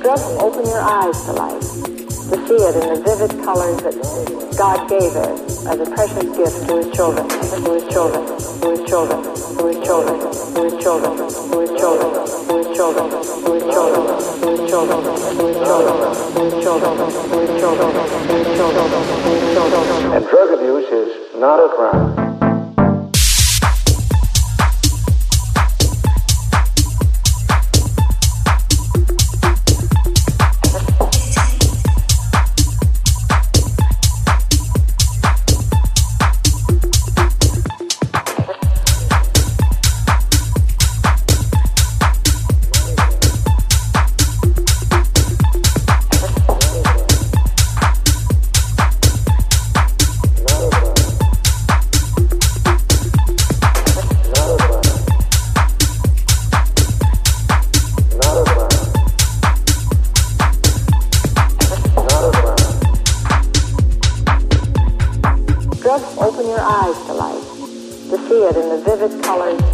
Drugs open your eyes to life, to see it in the vivid colors that God gave us as a precious gift to His children, to His children, to His children, to His children, to His children, to His children, to His children, to His children, to His children, to His children, to His children, to His children, to His children, to His children. And drug abuse is not a crime. Drugs open your eyes to life, to see it in the vivid colors